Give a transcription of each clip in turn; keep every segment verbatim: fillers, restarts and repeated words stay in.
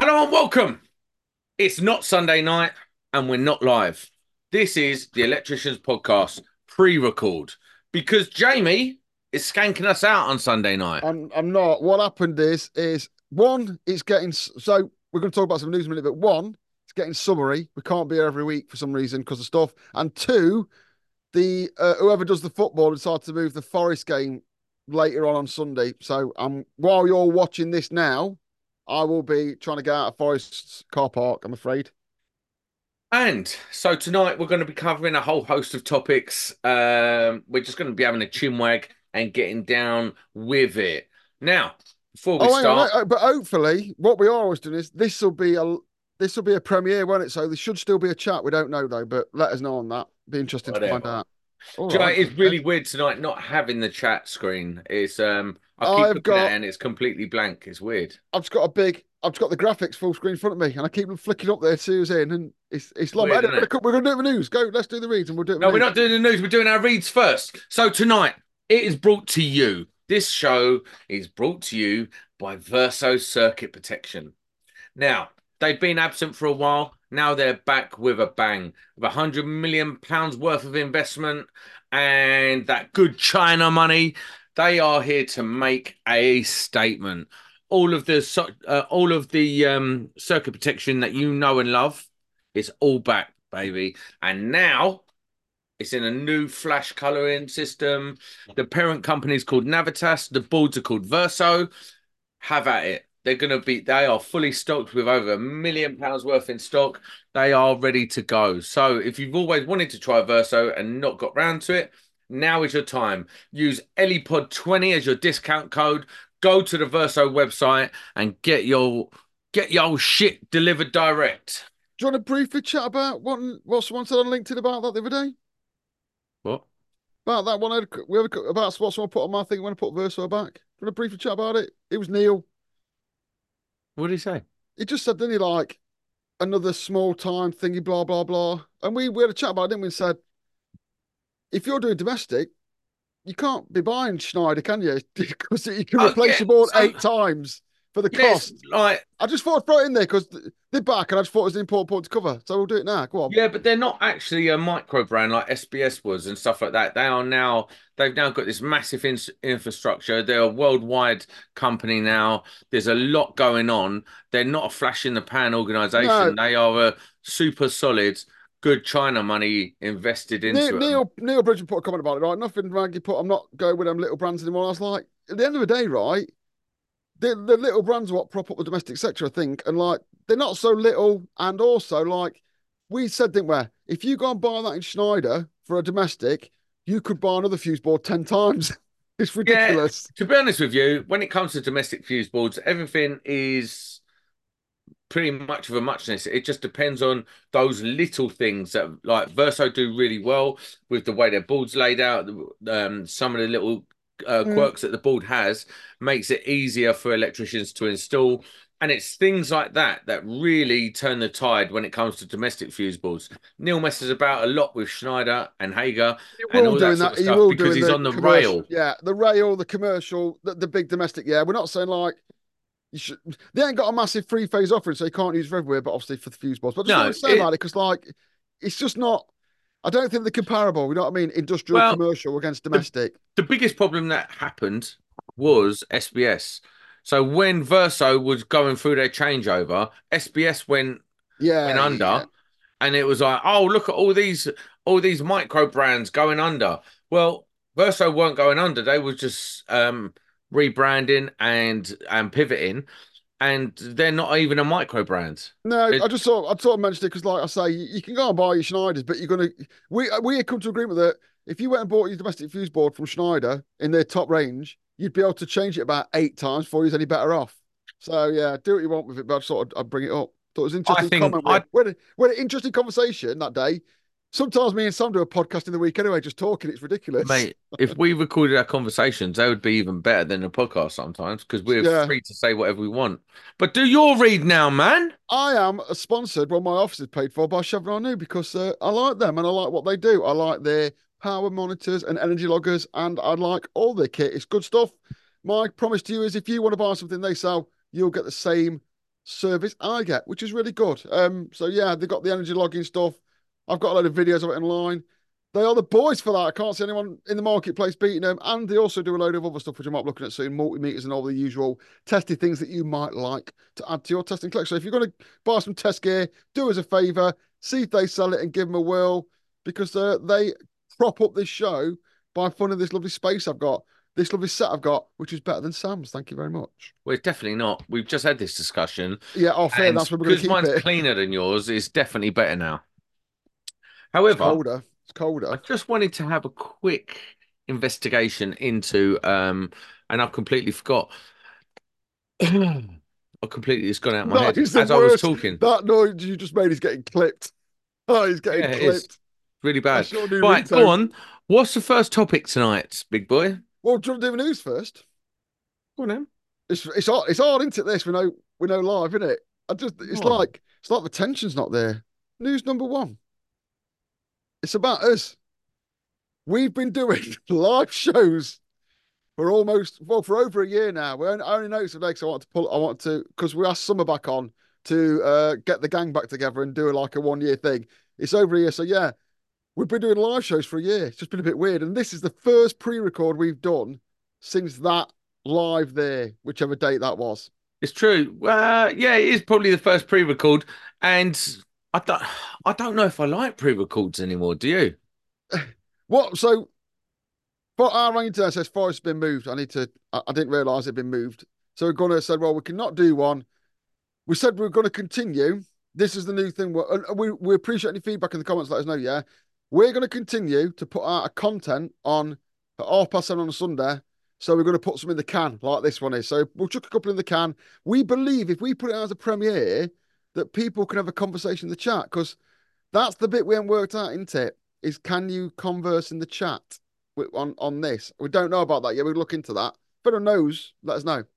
Hello and welcome. It's not Sunday night and we're not live. This is the Electricians Podcast pre-record because Jamie is skanking us out on Sunday night. I'm I'm not. What happened is is one, it's getting so we're going to talk about some news in a minute, but one, it's getting summery. We can't be here every week for some reason because of stuff. And two, the uh, whoever does the football decided to move the Forest game later on on Sunday. So um, while you're watching this now, I will be trying to get out of Forest's car park. I'm afraid. And so tonight we're going to be covering a whole host of topics. Um, we're just going to be having a chinwag and getting down with it. Now, before we Oh, hang on, start, uh, but hopefully, what we are always doing is this will be a this will be a premiere, won't it? So there should still be a chat. We don't know though, but let us know on that. Be interesting to find whatever. out. All Do you know, right, it's okay. really weird tonight not having the chat screen. It's um, I keep I've looking at it got and it's completely blank. It's weird. I've just got a big I've just got the graphics full screen in front of me, and I keep flicking up there to see who's in, and it's it's long. Weird, Anyway, isn't it? we're going to do it with news. Go, let's do the reads, and we'll do it No, with we're news. not doing the news. We're doing our reads first. So tonight, it is brought to you. This show is brought to you by Verso Circuit Protection. Now, they've been absent for a while. Now they're back with a bang, with one hundred million pounds worth of investment and that good China money. They are here to make a statement. All of the so- uh, all of the um, circuit protection that you know and love is all back, baby. And now it's in a new flash coloring system. The parent company is called Navitas. The boards are called Verso. Have at it. They're going to be, they are fully stocked with over a million pounds worth in stock. They are ready to go. So if you've always wanted to try Verso and not got round to it, now is your time. Use ELIPOD twenty as your discount code. Go to the Verso website and get your get your shit delivered direct. Do you want to briefly chat about what what someone said on LinkedIn about that the other day? What? About that one, I had- we had a- about what someone put on my thing when I put Verso back. Do you want to briefly chat about it? It was Neil. What did he say? He just said, didn't he, like another small time thingy, blah blah blah. And we we had a chat about it, didn't we? And said, if you're doing domestic, you can't be buying Schneider, can you? Because you can Oh replace yeah. your board So eight times for the yes, cost. like I just thought I'd throw it in there because they're back, and I just thought it was an important point to cover. So we'll do it now. Go on. yeah, but they're not actually a micro brand like S B S was and stuff like that. They are now, they've now got this massive in infrastructure. They're a worldwide company now. There's a lot going on. They're not a flash in the pan No, organization. They are a super solid, good China money invested Neil into them. Neil, Neil Bridgen put a comment about it, right? Nothing Raggy put. I'm not going with them little brands anymore. I was like, at the end of the day, right? The the little brands are what prop up the domestic sector, I think, and like they're not so little. And also, like we said, didn't we? If you go and buy that in Schneider for a domestic, you could buy another fuse board ten times. It's Yeah, ridiculous. to be honest with you, when it comes to domestic fuse boards, everything is pretty much of a muchness. It just depends on those little things that like Verso do really well with the way their board's laid out. Um, some of the little uh, Mm. quirks that the board has makes it easier for electricians to install. And it's things like that that really turn the tide when it comes to domestic fuse boards. Neil messes about a lot with Schneider and Hager You and will all that doing sort that. of You stuff will because doing he's the on the commercial. rail. Yeah, the rail, the commercial, the, the big domestic. Yeah, we're not saying like you should. They ain't got a massive three phase offering, so you can't use it for everywhere. But obviously for the fuse boards. But I just want No, to say it about it because like it's just not. I don't think they're comparable. You know what I mean? Industrial, well, commercial against the domestic. the biggest problem that happened was S B S. So when Verso was going through their changeover, S B S went went Yeah, yeah. under, and it was like, oh, look at all these all these micro brands going under. Well, Verso weren't going under; they were just um, rebranding and and pivoting, and they're not even a micro brand. No, It, I just sort of, I sort of mentioned it because, like I say, you, you can go and buy your Schneiders, but you're gonna. We we had come to agreement that if you went and bought your domestic fuse board from Schneider in their top range, you'd be able to change it about eight times before you're any better off. So yeah, do what you want with it, but I just thought I'd, I'd bring it up. Thought it was an I interesting think comment. We I had, we had, a, we had an interesting conversation that day. Sometimes me and Sam do a podcast in the week anyway, just talking. It's ridiculous. Mate, if we recorded our conversations, they would be even better than a podcast sometimes because we're Yeah, free to say whatever we want. But do your read now, man. I am sponsored. Well, my office is paid for by Chevron New because uh, I like them and I like what they do. I like their power monitors and energy loggers, and I like all their kit. It's good stuff. My promise to you is if you want to buy something they sell, you'll get the same service I get, which is really good. Um, so yeah, they've got the energy logging stuff. I've got a load of videos of it online. They are the boys for that. I can't see anyone in the marketplace beating them. And they also do a load of other stuff, which I might be looking at soon, multimeters and all the usual testy things that you might like to add to your testing collection. So if you're going to buy some test gear, do us a favour, see if they sell it and give them a whirl, because uh, they prop up this show by funding this lovely space I've got, this lovely set I've got, which is better than Sam's. Thank you very much. Well, it's definitely not. We've just had this discussion. Yeah, oh, fair. And That's where we're going to because keep mine's it. cleaner than yours, it's definitely better now. It's However, colder. It's I colder. just wanted to have a quick investigation into, um, and I completely forgot. I completely, it's gone out of my That head is the as I was worst. talking. That noise you just made is getting clipped. Oh, he's getting Yeah, it is clipped. really bad. That's your new Right, go ringtone. on. What's the first topic tonight, big boy? Well, do you want to do the news first? Go on then. It's it's hard. It's hard, isn't it? This we know we know live, isn't it? I just it's Oh, like it's like the tension's not there. News number one. It's about us. We've been doing live shows for almost well for over a year now. We only, I only noticed today because I want to pull. I want to because we asked Summer back on to uh, get the gang back together and do like a one year thing. It's over a year, so yeah, we've been doing live shows for a year. It's just been a bit weird, and this is the first pre-record we've done since that live there, whichever date that was. it's true. Uh, yeah, it is probably the first pre-record, and I don't, I don't know if I like pre-records anymore. Do you? What? So for our internet says Forest's been moved. I need to. I, I didn't realise it'd been moved. So we're gonna said, well, we cannot do one. We said we are going to continue. This is the new thing. We're, and we we appreciate any feedback in the comments. Let us know. Yeah, we're going to continue to put out a content on at half past seven on a Sunday. So we're going to put some in the can like this one is. So we'll chuck a couple in the can. We believe if we put it out as a premiere, that people can have a conversation in the chat because that's the bit we haven't worked out, isn't it? Is can you converse in the chat with, on on this? We don't know about that yet. We'll look into that. If anyone knows, let us know.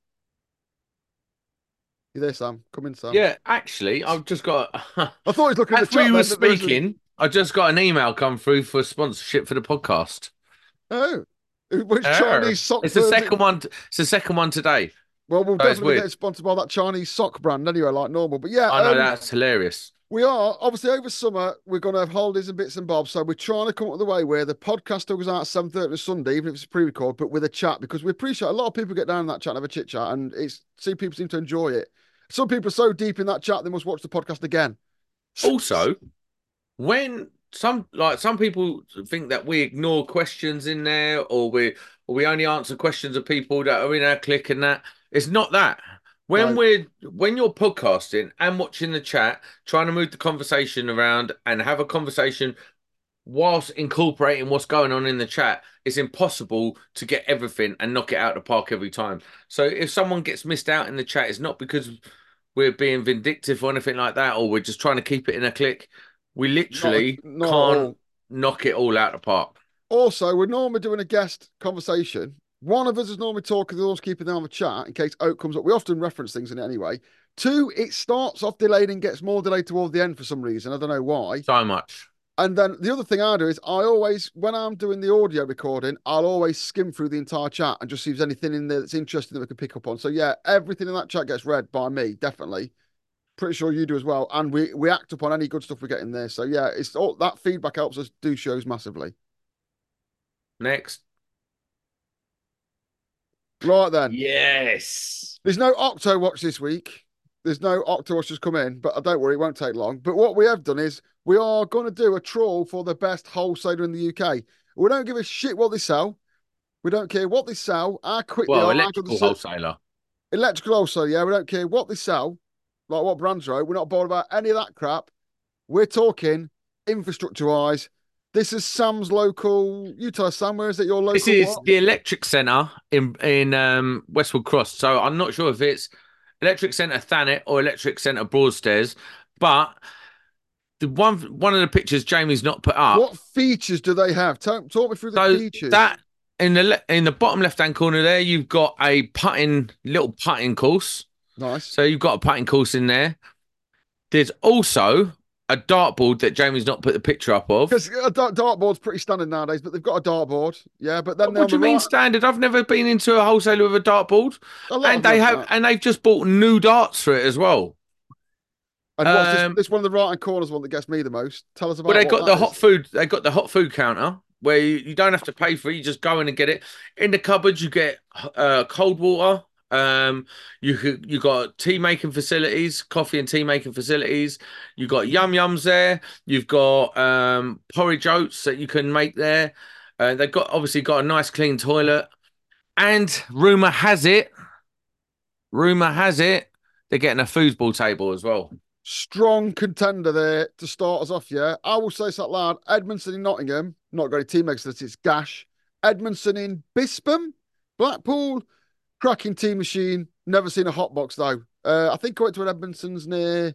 You there, Sam? Come in, Sam. Yeah, actually, I've just got. I thought he was looking at the As we chat were then. That there was a... speaking, I just got an email come through for sponsorship for the podcast. Oh, which Oh, Chinese sock it's the firm? It... second one. It's the second one today. Well, we'll So it's definitely be weird. getting sponsored by that Chinese sock brand anyway, like normal. But yeah, I know um, that's hilarious. we are obviously over summer. We're going to have holidays and bits and bobs. So we're trying to come up with a way where the podcast still goes out at seven thirty on Sunday, even if it's a pre-record, but with a chat because we appreciate a lot of people get down in that chat and have a chit chat, and it's see people seem to enjoy it. Some people are so deep in that chat they must watch the podcast again. Also, when some like some people think that we ignore questions in there, or we or we only answer questions of people that are in our clique and that, it's not that. When No, we're when you're podcasting and watching the chat, trying to move the conversation around and have a conversation whilst incorporating what's going on in the chat, it's impossible to get everything and knock it out of the park every time. So if someone gets missed out in the chat, it's not because we're being vindictive or anything like that, or we're just trying to keep it in a click. We not literally not at can't all. knock it all out of the park. Also, we're normally doing a guest conversation. One of us is normally talking, the other's keeping them on the chat in case Oak comes up. We often reference things in it anyway. Two, it starts off delayed and gets more delayed toward the end for some reason. I don't know why. So much. And then the other thing I do is I always, when I'm doing the audio recording, I'll always skim through the entire chat and just see if there's anything in there that's interesting that we can pick up on. So yeah, everything in that chat gets read by me, definitely. Pretty sure you do as well. And we we act upon any good stuff we get in there. So yeah, it's all that feedback helps us do shows massively. Next. Right then. Yes. There's no Octo Watch this week. There's no Octo Watch just come in, but don't worry, it won't take long. But what we have done is we are going to do a trawl for the best wholesaler in the U K. We don't give a shit what they sell. We don't care what they sell, how quick they Well, are, how good electrical they wholesaler. electrical also, yeah. We don't care what they sell, like what brands are. We're not bothered about any of that crap. We're talking infrastructure wise. This is Sam's local. You tell us, Sam, where is it? Your local This is what? the Electric Centre in in um, Westwood Cross. So I'm not sure if it's Electric Centre Thanet or Electric Centre Broadstairs, but the one one of the pictures Jamie's not put up. What features do they have? Talk, talk me through the So features. that in the le- in the bottom left hand corner there, you've got a putting little putting course. Nice. So you've got a putting course in there. There's also a dartboard that Jamie's not put the picture up of. Because a dart, dartboard's pretty standard nowadays, but they've got a dartboard. Yeah, but then they're What on do the you mean right. standard? I've never been into a wholesaler with a dartboard, A lot and of them they have have, that. and they've just bought new darts for it as well. And what's this? Um, This one of the right hand corners one that gets me the most. Tell us well, about they what got the that hot is. food. They got the hot food counter where you, you don't have to pay for it. You just go in and get it. In the cupboards, you get uh, cold water. Um, you could you got tea making facilities, coffee and tea making facilities. You got yum yums there. You've got um porridge oats that you can make there. Uh, they've got obviously got a nice clean toilet. And rumor has it, rumor has it, they're getting a foosball table as well. Strong contender there to start us off, yeah. I will say this out loud. Edmondson in Nottingham, not got any team exits, it's Gash. Edmondson in Bispam, Blackpool, cracking team machine. Never seen a hot box though. Uh, I think I went to an Edmondson's near,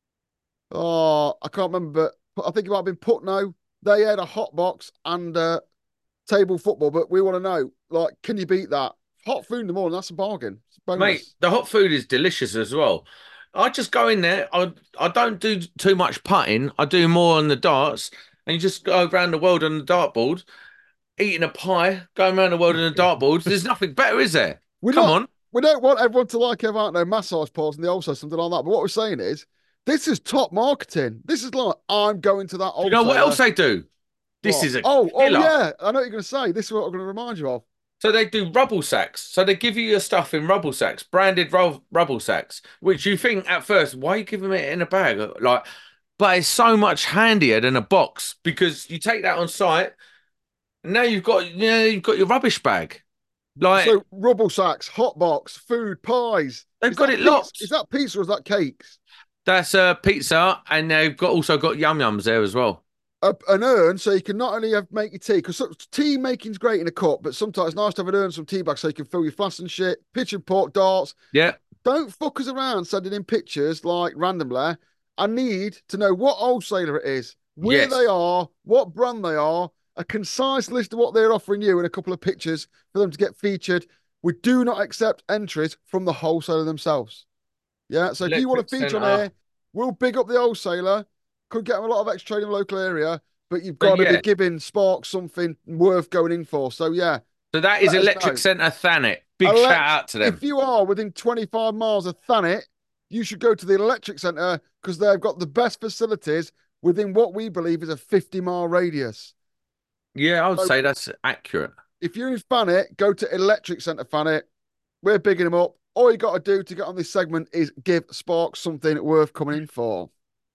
oh, I can't remember, but I think it might have been Putno. They had a hot box and uh, table football, but we want to know, like, can you beat that? Hot food in the morning, that's a bargain. It's a Mate, bonus. the hot food is delicious as well. I just go in there. I I don't do too much putting. I do more on the darts, and you just go around the world on the dartboard, eating a pie, going around the world on the dartboard. There's nothing better, is there? We're Come not, on. we don't want everyone to like have out no massage parts and the also something like that. But what we're saying is, this is top marketing. This is like, I'm going to that Do you know what else wholesaler. they do? This What? is a Oh, oh killer. yeah. I know what you're going to say. This is what I'm going to remind you of. So they do rubble sacks. So they give you your stuff in rubble sacks, branded ru- rubble sacks, which you think at first, why are you giving it in a bag? Like, but it's so much handier than a box because you take that on site. And now you've got, you know, you've got your rubbish bag. Like So rubble sacks, hot box, food, pies. they've Is got that it pizza? Is locked. that pizza or is that cakes? That's uh, pizza, and they've got also got yum yums there as well. A, an urn so you can not only have make your tea because tea making's great in a cup, but sometimes it's nice to have an urn, some tea bags so you can fill your flask and shit. Pitch and putt, darts. Yeah. Don't fuck us around sending in pictures like randomly. I need to know what wholesaler it is, where they Yes. are, what brand they are, a concise list of what they're offering you, and a couple of pictures for them to get featured. We do not accept entries from the wholesaler themselves. Yeah, so if you want Electric to feature on Centre. air, we'll big up the wholesaler. Could get them a lot of extra trade in the local area, but you've But got to be yeah, giving Spark something worth going in for. So yeah, so that is let us Electric know. Centre Thanet. Big shout Elect- out to if them. you are within twenty-five miles of Thanet, you should go to the Electric Centre because they've got the best facilities within what we believe is a fifty mile radius. Yeah, I would So say that's accurate. if you're in Thanet, go to Electric Centre Thanet. We're bigging them up. All you got to do to get on this segment is give Spark something worth coming in for.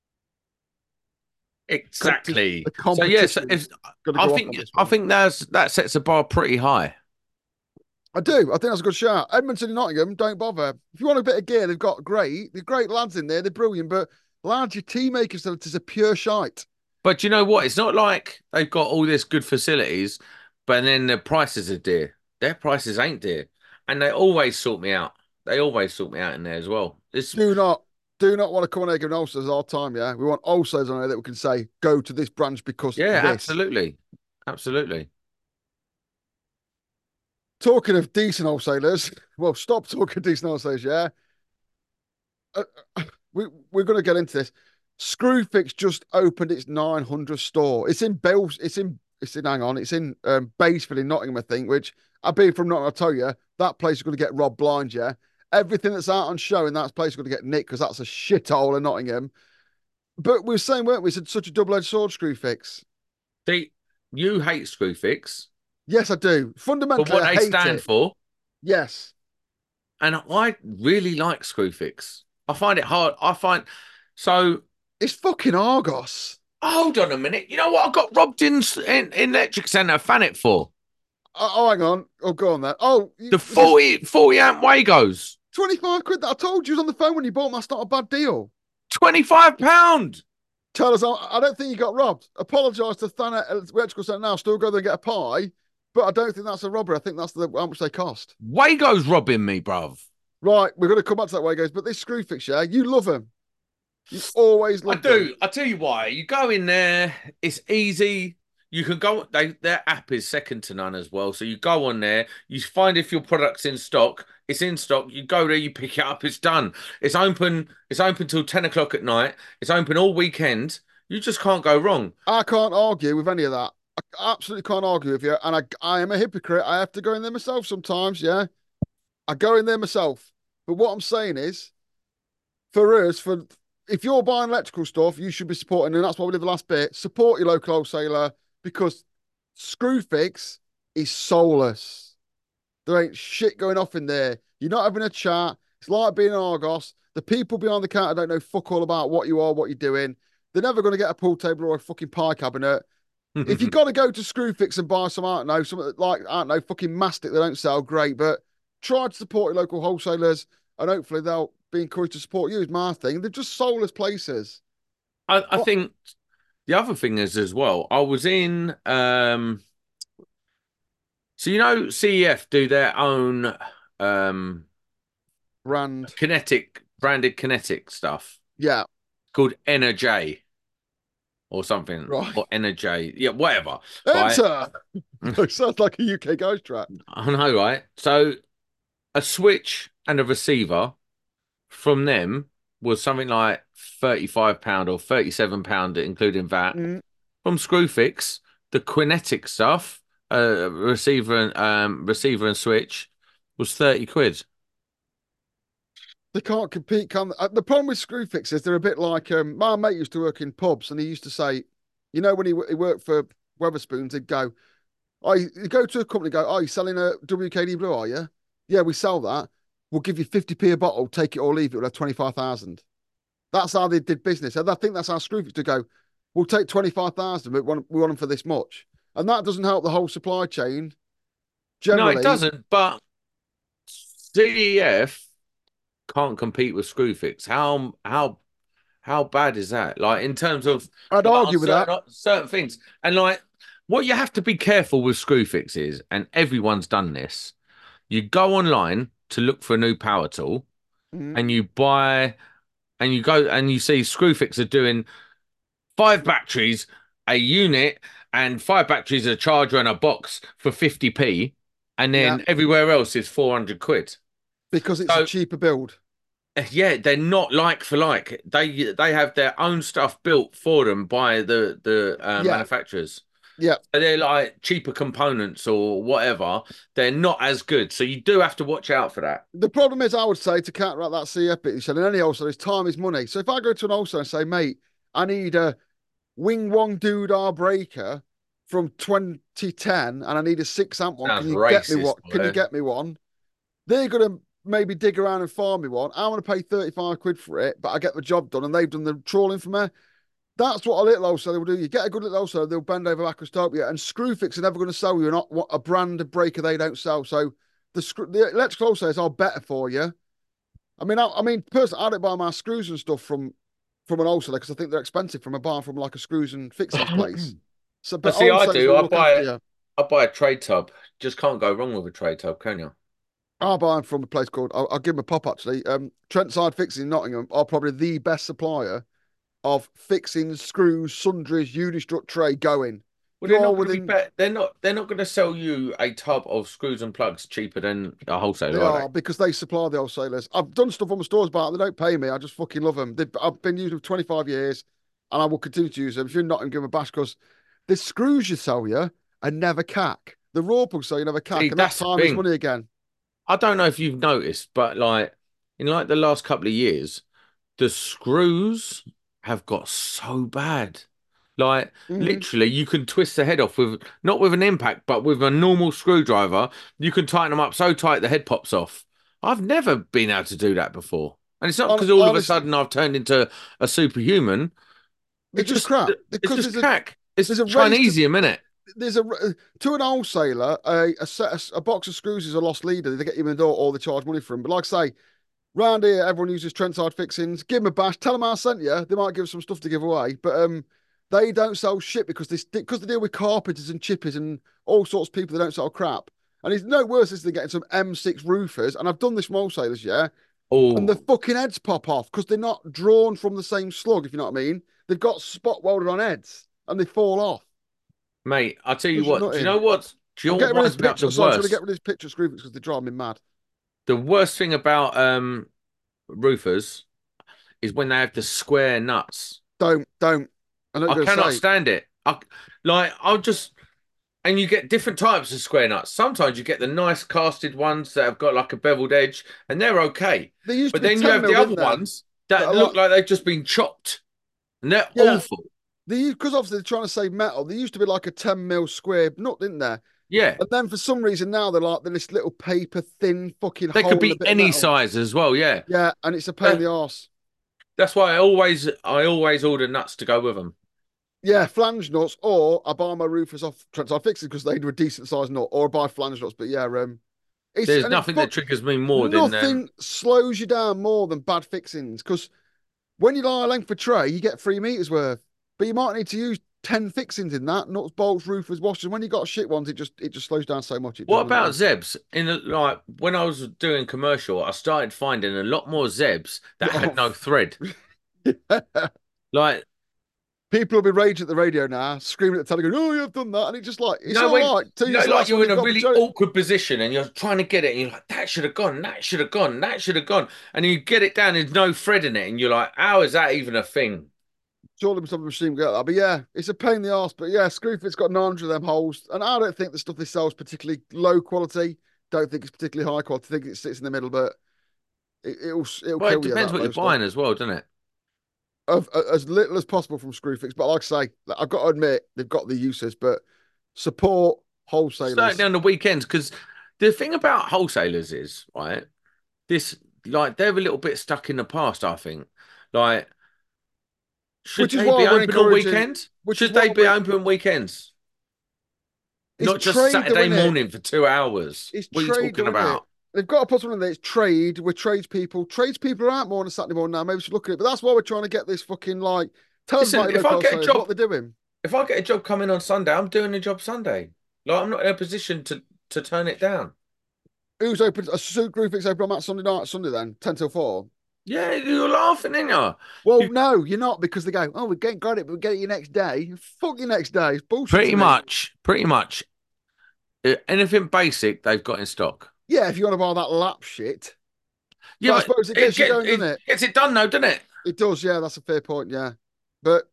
Exactly. The So yes, competition if got to I go off think on this I one. think that's that sets the bar pretty high. I do. I think that's a good shout. Edmonton and Nottingham, don't bother. If you want a bit of gear, they've got great. They're great lads in there. They're brilliant. But lads, your tea making facilities are pure shite. But you know what? It's not like they've got all this good facilities, but then the prices are dear. Their prices ain't dear, and they always sort me out. They always sort me out in there as well. It's Do not, do not want to come on here giving ulcers our time. Yeah, we want ulcers on there that we can say go to this branch because yeah, this. absolutely, absolutely. Talking of decent wholesalers, well, stop talking decent wholesalers. Yeah, uh, uh, we we're going to get into this. Screwfix just opened its nine hundredth store. It's in Bells. It's in. It's in. Hang on. It's in um, Batesville in Nottingham, I think. Which I've been from Nottingham. I tell you, that place is going to get robbed blind. Yeah, everything that's out on show in that place is going to get nicked because that's a shithole in Nottingham. But we were saying, weren't we? It's such a double-edged sword. Screwfix. See, you hate Screwfix Yes, I do. for Fundamentally, what I they hate stand it. for, Yes, and I really like Screwfix. I find it hard. I find so. it's fucking Argos. Hold on a minute. You know what I got robbed in in, in Electric Centre Fanet for? Oh, oh, hang on. Oh, go on then. Oh, The was this forty forty amp Wagos. twenty-five quid that I told you was on the phone when you bought them? That's not a bad deal. twenty-five pounds. Tell us, I don't think you got robbed. Apologise to Thanet Electrical Centre now. Still go there and get a pie, but I don't think that's a robbery. I think that's the how much they cost. Wago's robbing me, bruv. Right, we're going to come back to that way, guys. But this screw fix, yeah, you love them. You always I love them. do. I tell you why. You go in there, it's easy. You can go. They their app is second to none as well. So you go on there, you find if your product's in stock. It's in stock. You go there, you pick it up. It's done. It's open. It's open till ten o'clock at night. It's open all weekend. You just can't go wrong. I can't argue with any of that. I absolutely can't argue with you. And I, I am a hypocrite. I have to go in there myself sometimes. Yeah, I go in there myself. But what I'm saying is, for us, for if you're buying electrical stuff, you should be supporting, and that's why we did the last bit. Support your local wholesaler because Screwfix is soulless. There ain't shit going off in there. You're not having a chat. It's like being an Argos. The people behind the counter don't know fuck all about what you are, what you're doing. They're never going to get a pool table or a fucking pie cabinet. If you got to go to Screwfix and buy some, I don't know, something like, I don't know, fucking mastic they don't sell, great. But try to support your local wholesalers and hopefully they'll be encouraged to support you, is my thing. They're just soulless places. I, I What think the other thing is as well. I was in, um, so you know, C E F do their own um brand? kinetic branded kinetic stuff Yeah, called Energy or something right. or Energy, yeah, whatever, right? Enter. It sounds like a U K ghost track. I know, right? So a switch and a receiver from them was something like thirty-five pound or thirty-seven pound, including V A T. Mm. From Screwfix, the Kinetic stuff, uh, receiver and um, receiver and switch was thirty quid. They can't compete. Can they? Uh, the problem with Screwfix is they're a bit like um, my mate used to work in pubs, and he used to say, you know, when he, he worked for Weatherspoons, he'd go, "Oh, you go to a company, go, oh, you're selling a W K D Blue, are you? Yeah, we sell that. We'll give you fifty p a bottle. Take it or leave it. We'll have twenty-five thousand." That's how they did business, and I think that's how Screwfix to go. We'll take twenty-five thousand, but we want, we want them for this much, and that doesn't help the whole supply chain No, it generally. doesn't. But C E F can't compete with Screwfix. How how how bad is that? Like in terms of I'd like, on argue with that. certain certain things, and like what you have to be careful with Screwfix is, and everyone's done this. You go online to look for a new power tool, Mm, and you buy, and you go and you see Screwfix are doing five batteries, a unit, and five batteries, a charger, and a box for fifty p, and yeah, then everywhere else is four hundred quid. because it's a So cheaper build. yeah, they're not like for like. They they have their own stuff built for them by the the uh, Yeah, manufacturers. yeah. So they're like cheaper components or whatever. They're not as good. So you do have to watch out for that. The problem is, I would say, to counteract that C F bit, you said, in any wholesaler, is time is money. So if I go to an wholesaler and say, mate, I need a Wing Wong Doodah breaker from twenty ten and I need a six amp one, can Sounds you get me racist, what? Can you boy. get me one? They're going to maybe dig around and farm me one. I'm going to pay thirty-five quid for it, but I get the job done and they've done the trawling for me. That's what a little wholesaler will do. You get a good little wholesaler, they'll bend over backwards to help you. And Screwfix are never going to sell you not what a brand of breaker they don't sell. So the screw, the electrical wholesalers are better for you. I mean, I, I mean, personally, I don't buy my screws and stuff from from an wholesaler because I think they're expensive from a bar from like a screws and fixings place. So, I but see. I wholesalers do. will I look after buy. you. I buy a trade tub. Just can't go wrong with a trade tub, can you? I buy them from a place called, I'll, I'll give them a pop actually. Um, Trentside Fixing in Nottingham are probably the best supplier of fixings, screws, sundries, Unistrut tray going. Well, If they're you're not going to be within, better. They're not. They're not going to sell you a tub of screws and plugs cheaper than a they wholesaler, are they? are because they supply the wholesalers. I've done stuff on my stores, but they don't pay me. I just fucking love them. They've, I've been using them for twenty-five years and I will continue to use them. If you're not, give them a bash because the screws you sell you are never cack. The raw plugs sell you never cack. See, And that that's the time is thing. money again. I don't know if you've noticed, but like in like the last couple of years, the screws have got so bad. Like Mm. literally, you can twist the head off with not with an impact, but with a normal screwdriver. You can tighten them up so tight the head pops off. I've never been able to do that before, and it's not Hon- because all of a Honestly, sudden I've turned into a superhuman. they're It just just crap it's because just there's a cack. It's there's a race to Chinese, a minute. there's a to an wholesaler a a, set, a, box of screws is a lost leader. They get you in the door or they charge money for them. But like I say, round here everyone uses Trentside Fixings. Give them a bash. Tell them I sent you. They might give some stuff to give away, but um. They don't sell shit because they because they deal with carpenters and chippies and all sorts of people that don't sell crap. And it's no worse than getting some M six roofers. And I've done this from wholesalers, yeah. And the Oh, fucking heads pop off because they're not drawn from the same slug, if you know what I mean. They've got spot welded on heads and they fall off. mate, I tell you Just what. Do you nutting. know what? Do you I'm know what getting rid of this winds me up the picture. Sorry, I'm trying to get worst? rid of this picture of Screwfix because they drive me mad. The worst thing about um roofers is when they have the square nuts. Don't, don't. I know what I you're going to cannot say. stand it. I like I'll just and you get different types of square nuts. Sometimes you get the nice casted ones that have got like a beveled edge, and they're okay. There used to But be then you ten have the mil, other didn't there? ones But that a look lot, like they've just been chopped, and they're yeah, awful. they because obviously they're trying to save metal. They used to be like a ten mil square nut, didn't they? Yeah, And then for some reason now they're like they're this little paper thin fucking they could hole in a be bit of any metal. size as well. Yeah, Yeah, and it's a pain in that, the arse. that's why I always I always order nuts to go with them. Yeah, flange nuts, or I buy my roofers off Trent. I fix it because they do a decent sized nut, or I buy flange nuts. But yeah, um, it's There's and it nothing that fuck triggers me more than um, nothing slows you down more than bad fixings. Because when you lie a length for tray, you get three meters worth, but you might need to use ten fixings in that nuts, bolts, roofers, washers. When you got shit ones, it just it just slows down so much. It what doesn't. about It? Zebs? In the, like when I was doing commercial, I started finding a lot more Zebs that Oh, had no thread. yeah. Like, People will be raging at the radio now, screaming at the telly, going, "Oh, you've done that," and it's just like you it's know, all when right till you you know, see the like last one you're in you've a got. But really Joe, awkward position and you're trying to get it, and you're like, that should have gone, that should have gone, that should have gone. And you get it down, there's no thread in it, and you're like, how is that even a thing? surely some machine get that. But yeah, it's a pain in the ass. But yeah, Screwfit's got nine hundred of them holes, and I don't think the stuff they sell is particularly low quality. Don't think it's particularly high quality. I think it sits in the middle, but it, it'll it'll Well, it kill you depends that what you're low stuff. buying as well, doesn't it? Of, as little as possible from Screwfix. But like I say, I've got to admit they've got the uses, but support Starting wholesalers. down the weekends, because the thing about wholesalers is, right, this, like, they're a little bit stuck in the past, I think. Like, should Which is they why be we're open on encouraging. weekends? Which is Should why they be we're open weekends? it's Not just trade though, Saturday isn't it? morning for two hours. It's What are you trade talking though, isn't it? about? They've got to put something there. It's trade. We're tradespeople. Tradespeople are out more on a Saturday morning now. Maybe we should look at it. But that's why we're trying to get this fucking like. Tell us about Listen, your if I local get a wholesalers. What job, they're doing. if I get a job coming on Sunday, I'm doing a job Sunday. Like, I'm not in a position to to turn it down. Who's open? A suit group is open on that Sunday night. Sunday then, ten till four. Yeah, you're laughing, ain't Well, you? no, you're not because they go. Oh, we're getting credit, but we get it your next day. Fuck your next day. It's bullshit to Pretty me. much, pretty much. Uh, Anything basic they've got in stock. Yeah, if you want to buy that lap shit. Yeah, But I but suppose it it gets you gets going, doesn't it it? gets it done though, doesn't it? It does. Yeah, that's a fair point. Yeah, but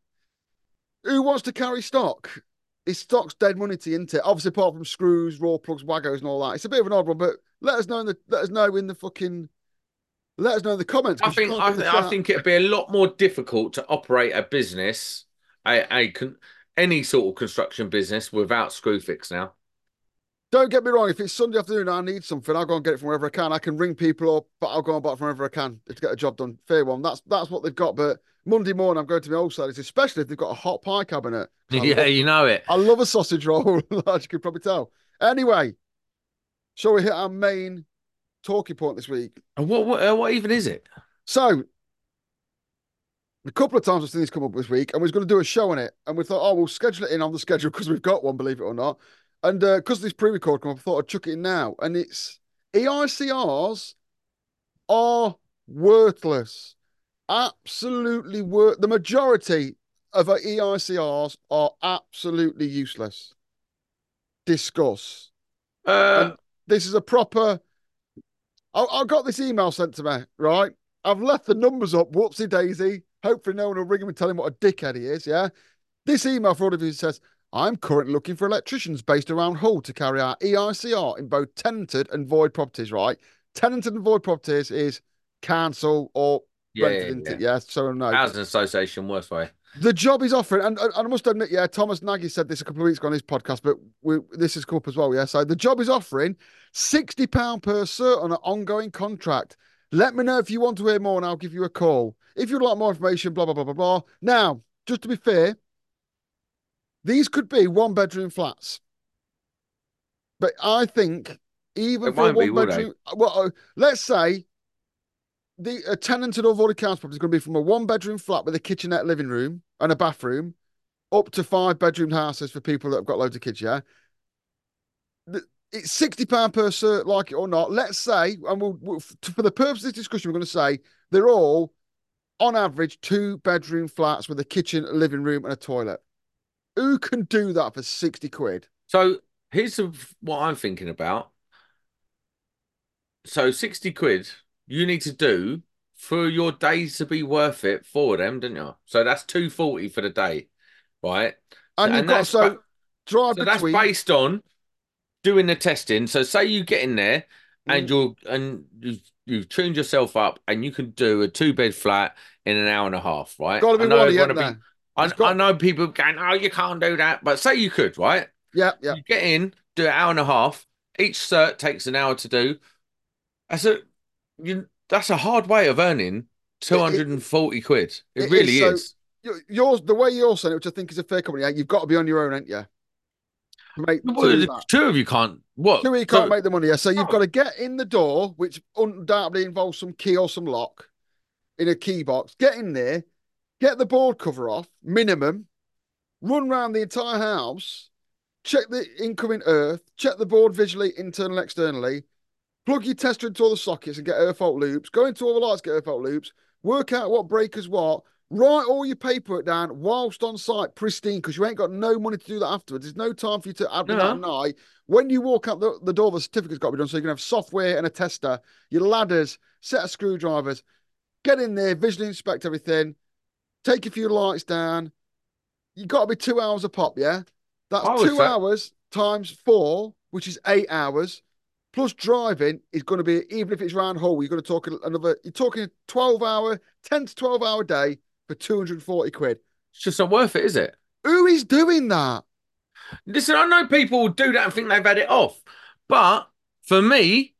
who wants to carry stock? His stock's dead money to you, isn't it? Obviously, apart from screws, raw plugs, waggos, and all that. It's a bit of an odd one, but let us know in the let us know in the fucking let us know in the comments I because you think can't I, do the th I chat. think it'd be a lot more difficult to operate a business, a, a con any sort of construction business without Screwfix now. Don't get me wrong. If it's Sunday afternoon, I need something. I'll go and get it from wherever I can. I can ring people up, but I'll go and buy it from wherever I can to get a job done. Fair one. That's that's what they've got. But Monday morning, I'm going to my wholesalers, especially if they've got a hot pie cabinet. Because I Yeah, love you know it. I love a sausage roll, as you can probably tell. Anyway, shall we hit our main talking point this week? And what what uh, what even is it? So a couple of times I've seen this come up this week, and we are going to do a show on it, and we thought, oh, we'll schedule it in on the schedule because we've got one, believe it or not. And because uh, this pre-record come up, I thought I'd chuck it in now. And it's E I C Rs are worthless, absolutely worth. The majority of our E I C Rs are absolutely useless. Discuss. Uh, And this is a proper. I, I got this email sent to me, right? I've left the numbers up. Whoopsie daisy. Hopefully, no one will ring him and tell him what a dickhead he is. Yeah. This email for all of you says, I'm currently looking for electricians based around Hull to carry out E I C R in both tenanted and void properties, right? Tenanted and void properties is council or yeah, rented yeah, into it. yeah. Yeah. So no. Housing association, worst way. The job is offering, and, and I must admit, yeah, Thomas Nagy said this a couple of weeks ago on his podcast, but we, this has come up as well. Yeah. So the job is offering sixty pounds per cert on an ongoing contract. Let me know if you want to hear more and I'll give you a call. If you'd like more information, blah, blah, blah, blah, blah. Now, just to be fair, these could be one bedroom flats. But I think even It for a won't be, one will they? bedroom, well, uh, let's say the a tenanted or voided council property is going to be from a one bedroom flat with a kitchenette, living room, and a bathroom up to five bedroom houses for people that have got loads of kids. Yeah. It's sixty pounds per cert, like it or not. Let's say, and we'll, we'll for the purpose of this discussion, we're going to say they're all on average two bedroom flats with a kitchen, a living room, and a toilet. Who can do that for sixty quid? So here's the- what I'm thinking about. So sixty quid you need to do for your days to be worth it for them, don't you? So that's two forty for the day, right? So, And you've and got that's ba so drive so that's between. based on doing the testing. So say you get in there and Mm. you're and you you've tuned yourself up, and you can do a two bed flat in an hour and a half, right? Got to I be know one, everyone yeah, will be. there. I, It's I got, know people going, oh, you can't do that, but say you could, right? yeah, yeah. You get in, do an hour and a half. Each cert takes an hour to do. That's a you. That's a hard way of earning two It, it, hundred and forty quid. It it is. really So is. you- yours, the way you're saying it, which I think is a fair company, yeah, you've got to be on your own, ain't you? To make to Well, do the that. two of you can't. What? Two, you can't So, make the money, yeah. So you've got oh, to get in the door, which undoubtedly involves some key or some lock in a key box. Get in there, get the board cover off, minimum, run around the entire house, check the incoming earth, check the board visually, internal, externally, plug your tester into all the sockets and get earth fault loops, go into all the lights, get earth fault loops, work out what breakers what, write all your paperwork down whilst on site, pristine, because you ain't got no money to do that afterwards. There's no time for you to admin that at no. night. When you walk out the, the door, the certificate's got to be done. So you can have software and a tester, your ladders, set of screwdrivers, get in there, visually inspect everything, take a few lights down. You got to be two hours a pop, yeah? That's I would two say. hours times four, which is eight hours. Plus driving is going to be, even if it's round Hull, you're going to talk another, you're talking a twelve hour, ten to twelve hour day for two hundred forty quid. It's just not worth it, is it? Who is doing that? Listen, I know people will do that and think they've had it off, but for me,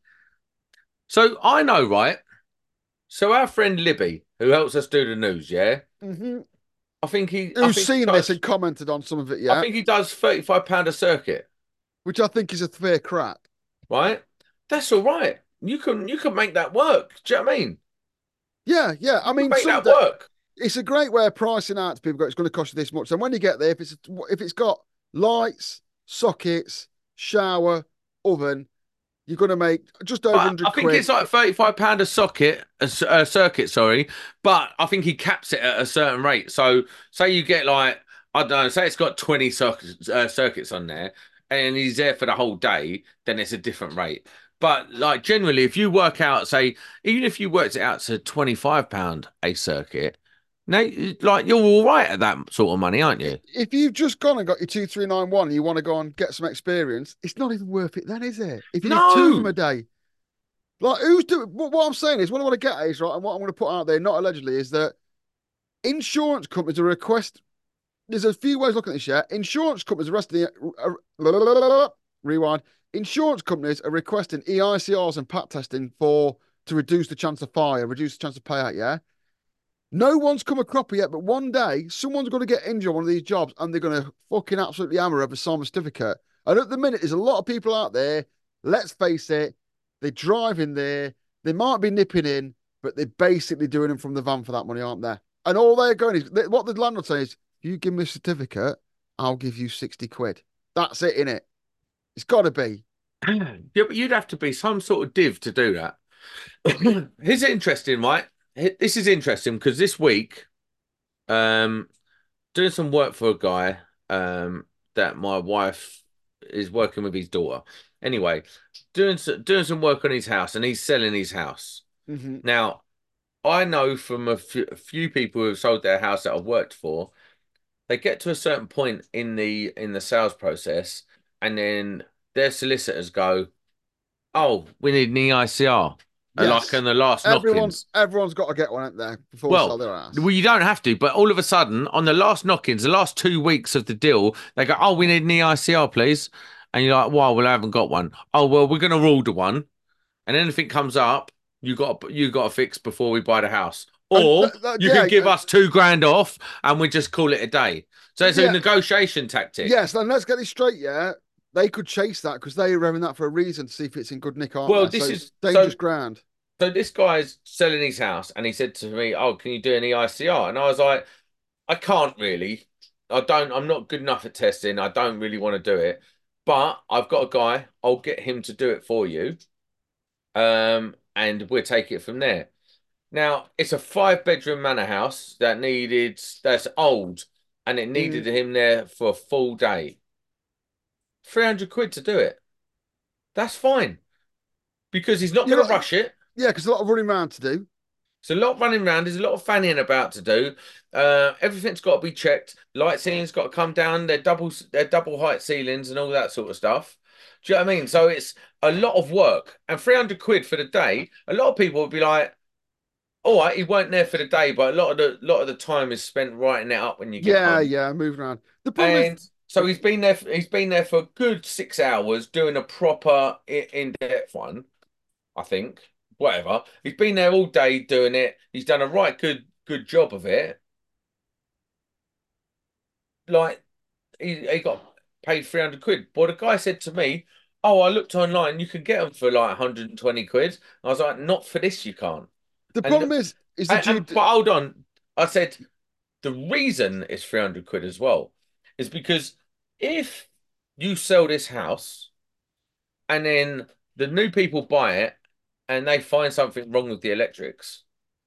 so I know, right? So our friend Libby, who helps us do the news, yeah, Mm-hmm. I think he, I Who's think he seen this does, and commented on some of it, I yeah? think he does thirty-five pound a circuit, Which I think is a fair crack. right? That's all right. You can, you can make that work. Do you know what I mean? Yeah, yeah. I You can mean, make some that that work. it's a great way of pricing out to people. It's going to cost you this much. And when you get there, if it's if it's got lights, sockets, shower, oven, you're going to make just over But I one hundred think quid. it's like thirty-five pound a socket, a, c- a circuit, sorry. But I think he caps it at a certain rate. So say you get like, I don't know, say it's got twenty circuits, uh, circuits on there and he's there for the whole day, then it's a different rate. But like generally, if you work out, say, even if you worked it out to twenty-five pound a circuit, now, like you're all right at that sort of money, aren't you? If you've just gone and got your two three nine one and you want to go and get some experience, it's not even worth it then, is it? If you did two of them No. a day. Like, who's doing what, what I'm saying is, what I want to get at is, right, and what I'm going to put out there, not allegedly, is that insurance companies are request. There's a few ways of looking at this, yeah. Insurance companies, the rest of the uh, rewind. Insurance companies are requesting E I C Rs and pat testing for to reduce the chance of fire, reduce the chance of payout, yeah. No one's come a cropper yet, but one day someone's going to get injured on one of these jobs and they're going to fucking absolutely hammer up a Simon certificate. And at the minute, there's a lot of people out there, let's face it, they're driving there, they might be nipping in, but they're basically doing them from the van for that money, aren't they? And all they're going is, what the landlord says, if you give me a certificate, I'll give you sixty quid. That's it, innit? It's got to be. Yeah, but you'd have to be some sort of div to do that. Here's interesting, right? This is interesting because this week, um, doing some work for a guy, um, that my wife is working with his daughter. Anyway, doing some, doing some work on his house, and he's selling his house. Mm-hmm. Now, I know from a few, a few people who have sold their house that I've worked for, they get to a certain point in the in the sales process, and then their solicitors go, "Oh, we need an E I C R," uh, like Yes. on the last Everyone's knockings. everyone's got to get one, ain't there, before they sell Well, their ass. well, you don't have to, but all of a sudden, on the last knock-ins, the last two weeks of the deal, they go, "Oh, we need an E I C R, please," and you're like, "Well, well, I haven't got one." Oh, well, we're going to order one, and anything comes up, you got you got to fix before we buy the house, And or th- th- you yeah, can give uh, us two grand off, and we just call it a day. So it's a yeah, negotiation tactic. yes. Then let's get this straight. Yeah, they could chase that because they are having that for a reason to see if it's in good nick, aren't Well, they? So this it's is dangerous so. ground. So this guy's selling his house, and he said to me, "Oh, can you do an E I C R?" And I was like, "I can't really. I don't. I'm not good enough at testing. I don't really want to do it. But I've got a guy. I'll get him to do it for you. Um, and we'll take it from there." Now, it's a five bedroom manor house that needed that's old, and it Mm. needed him there for a full day. three hundred quid to do it. That's fine because he's not You going know, to rush it. yeah, because a lot of running around to do. It's a lot running around. There's a lot of fanning about to do. Uh, everything's got to be checked. Light ceilings got to come down. They're double, they're double height ceilings and all that sort of stuff. Do you know what I mean? So it's a lot of work, and three hundred quid for the day. A lot of people would be like, "All right, he weren't there for the day," but a lot of the lot of the time is spent writing it up when you get Yeah, home. yeah, moving around. The problem is, And so he's been there. He's been there for a good six hours doing a proper i- in-depth one. I think. Whatever. He's been there all day doing it. He's done a right good good job of it. Like he, he got paid three hundred quid. Well, the guy said to me, "Oh, I looked online. You can get them for like one hundred twenty quid." I was like, "Not for this, you can't." the And, problem is, is the and, due. and but hold on. I said the reason it's three hundred quid as well is because if you sell this house and then the new people buy it and they find something wrong with the electrics,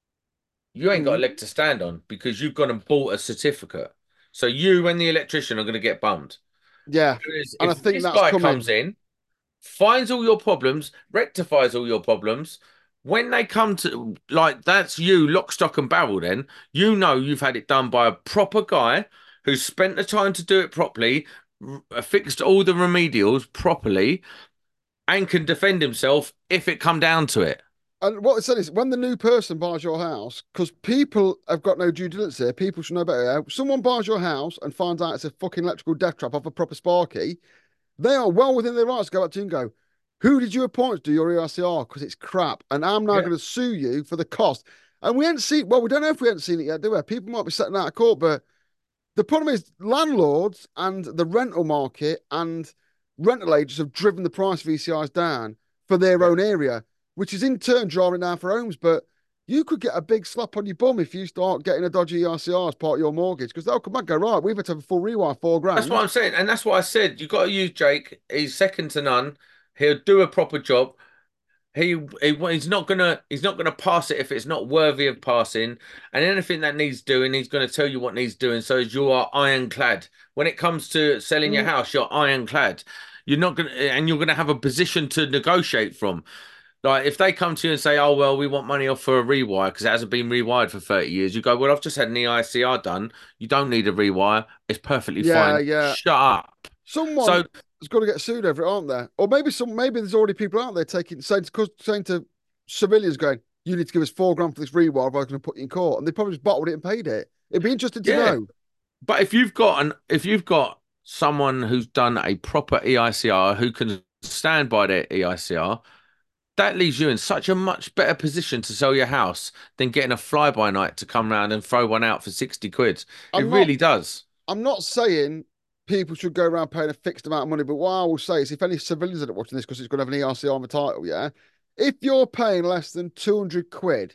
you ain't got a Mm, leg to stand on because you've gone and bought a certificate. So you and the electrician are going to get bummed. yeah, Whereas and I if think this that's guy coming. comes in, finds all your problems, rectifies all your problems, when they come to like that's you, lock, stock, and barrel, then you know you've had it done by a proper guy who's spent the time to do it properly, r- fixed all the remedials properly, and can defend himself if it come down to it. And what I said is, when the new person buys your house, because people have got no due diligence here, people should know better. Yeah? Someone buys your house and finds out it's a fucking electrical death trap off a proper Sparky. They are well within their rights to go up to you and go, "Who did you appoint to do your E R C R? Because it's crap, and I'm now Yeah. going to sue you for the cost." And we ain't seen. Well, we don't know if we haven't seen it yet, do we? People might be setting out of court, but the problem is landlords and the rental market and rental agents have driven the price of E C Is down for their Yeah. own area, which is in turn drawing down for homes. But you could get a big slap on your bum if you start getting a dodgy E R C R as part of your mortgage because they'll come back and go, right, we've had to have a full rewire, four That's what grand. I'm saying, and that's what I said. You got to use Jake. He's second to none. He'll do a proper job. He, he he's not gonna he's not gonna pass it if it's not worthy of passing. And anything that needs doing, he's gonna tell you what needs doing. So as you are ironclad. When it comes to selling your Mm, house, you're ironclad. You're not gonna and you're gonna have a position to negotiate from. Like if they come to you and say, "Oh well, we want money off for a rewire because it hasn't been rewired for thirty years," you go, "Well, I've just had an E I C R done. You don't need a rewire. It's perfectly yeah, fine. yeah. Shut up." Someone So has got to get sued over it, aren't there? Or maybe some maybe there's already people out there taking saying to, saying to civilians going, "You need to give us four grand for this rewire, or I'm going to put you in court." And they probably just bottled it and paid it. It'd be interesting to yeah, know. but if you've got an if you've got someone who's done a proper E I C R who can stand by their E I C R, that leaves you in such a much better position to sell your house than getting a fly-by-night to come round and throw one out for sixty quid. It I'm not really does. I'm not saying people should go around paying a fixed amount of money, but what I will say is if any civilians are watching this because it's going to have an E R C R on the title, yeah. If you're paying less than two hundred quid,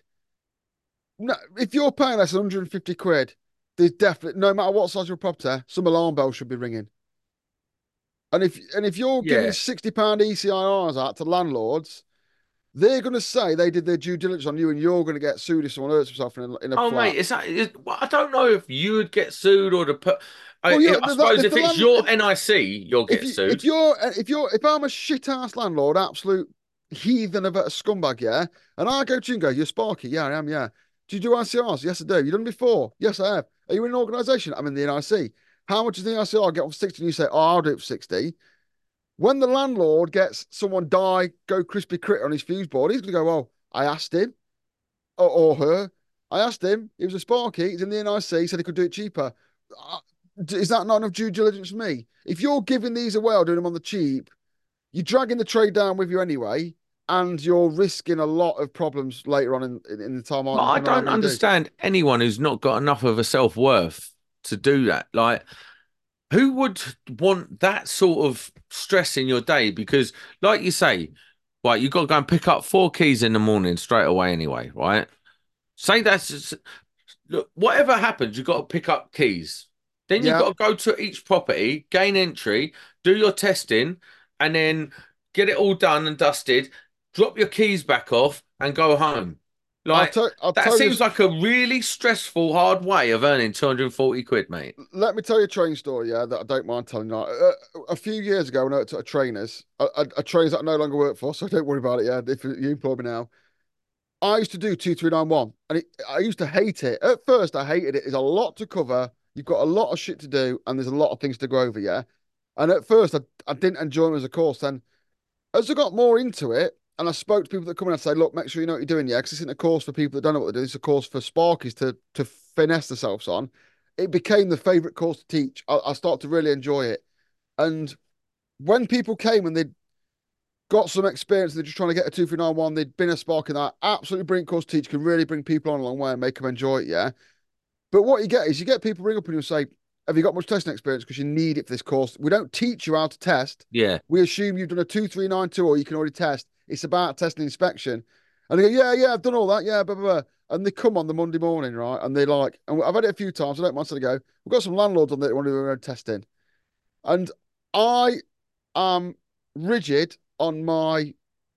no, if you're paying less than one hundred fifty quid, there's definitely no matter what size of your property, some alarm bell should be ringing. And if and if you're giving Yeah. sixty pound E C I Rs out to landlords, they're going to say they did their due diligence on you, and you're going to get sued if someone hurts himself in a, in a Oh, mate, flat. is that? Is, well, I don't know if you would get sued or the per Well, I, yeah, I that, suppose if if the it's land, your if, N I C, you'll if get you if sued. you're if you're if I'm a shit ass landlord, absolute heathen of a scumbag, yeah, and I go to you and go, "You're Sparky, yeah, I am, yeah. Do you do I C Rs? Yes, I do. You done it before? Yes, I have. Are you in an organisation? I'm in the N I C. How much is the N I C R? Get off sixty, and you say, "Oh, I'll do it for sixty." When the landlord gets someone die, go crispy critter on his fuse board, he's gonna go, "Well, I asked him or, or her. I asked him. He was a Sparky. He's in the N I C. He said he could do it cheaper. Uh, Is that not enough due diligence for me? If you're giving these away or doing them on the cheap, you're dragging the trade down with you anyway, and you're risking a lot of problems later on in, in, in the time, But I depending on how don't well you do. understand anyone who's not got enough of a self-worth to do that. Like, who would want that sort of stress in your day? Because, like you say, right, you've got to go and pick up four keys in the morning straight away anyway, right? Say that's look, whatever happens, you've got to pick up keys. Then you've Yeah, got to go to each property, gain entry, do your testing, and then get it all done and dusted, drop your keys back off, and go home. I'll Like, tell I'll that tell you. seems like a really stressful, hard way of earning two hundred forty quid, mate. Let me tell you a train story, yeah, that I don't mind telling you. Uh, a few years ago, when I worked at a trainer's, a, a, a trainers that I no longer work for, so don't worry about it. Yeah, if you employ me now, I used to do two three nine one, and it, I used to hate it. At first, I hated it. There's a lot to cover. You've got a lot of shit to do, and there's a lot of things to go over. Yeah, And at first, I, I didn't enjoy them as a course. Then, as I got more into it, and I spoke to people that come in and say, look, make sure you know what you're doing, yeah, because it's isn't a course for people that don't know what they do. It's a course for Sparkies to to finesse themselves on. It became the favourite course to teach. I, I started to really enjoy it. And when people came and they'd got some experience, they're just trying to get a two three nine one, they'd been a Spark in that, absolutely brilliant course to teach, can really bring people on a long way and make them enjoy it, yeah. But what you get is you get people ring up and you say, have you got much testing experience? Because you need it for this course. We don't teach you how to test. Yeah. We assume you've done a two three nine two or you can already test. It's about testing inspection. And they go, yeah, yeah, I've done all that. Yeah, blah, blah, blah. And they come on the Monday morning, right? And they like, and I've had it a few times. I don't mind. So they go, we've got some landlords on there that want to do their own testing. And I am rigid on my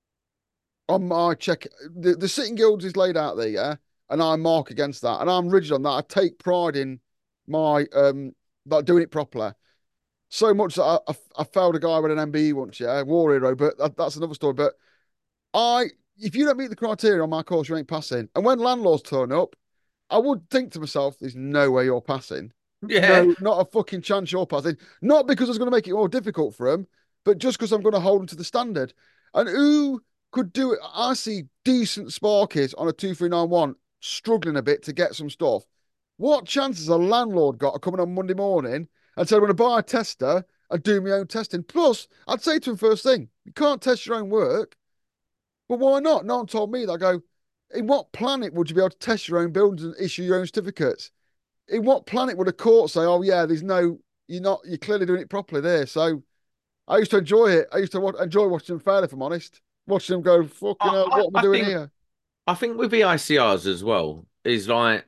on my check. The, the sitting guilds is laid out there, yeah, and I mark against that, and I'm rigid on that. I take pride in my um like doing it properly. So much that I, I, I failed a guy with an M B E once, yeah, war hero, but that, that's another story. But I, if you don't meet the criteria on my course, you ain't passing. And when landlords turn up, I would think to myself, "There's no way you're passing. Yeah. No, not a fucking chance you're passing." Not because I was going to make it more difficult for them, but just because I'm going to hold them to the standard. And who could do it? I see decent Sparkies on a two three nine one struggling a bit to get some stuff. What chances a landlord got of coming on Monday morning and said, "I'm going to buy a tester and do my own testing"? Plus, I'd say to him first thing, you can't test your own work. But why not? No one told me that. I go, in what planet would you be able to test your own buildings and issue your own certificates? In what planet would a court say, "Oh yeah, there's no, you're not, you're clearly doing it properly there"? So I used to enjoy it. I used to wa- enjoy watching them fail, if I'm honest. Watching them go, fucking I, hell, I, what am I I doing think here? I think with E I C Rs as well is like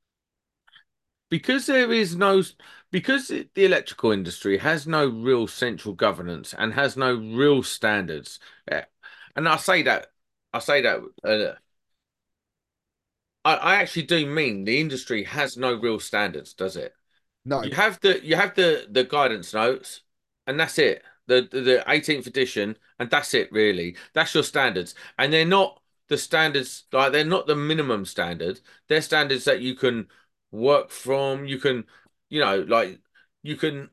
because there is no because the electrical industry has no real central governance and has no real standards. eh, And I say that I say that uh, I, I actually do mean the industry has no real standards, does it? No. You have the you have the the guidance notes, and that's it. The the, the eighteenth edition, and that's it. Really, that's your standards, and they're not the standards. Like they're not the minimum standard. They're standards that you can work from. You can, you know, like you can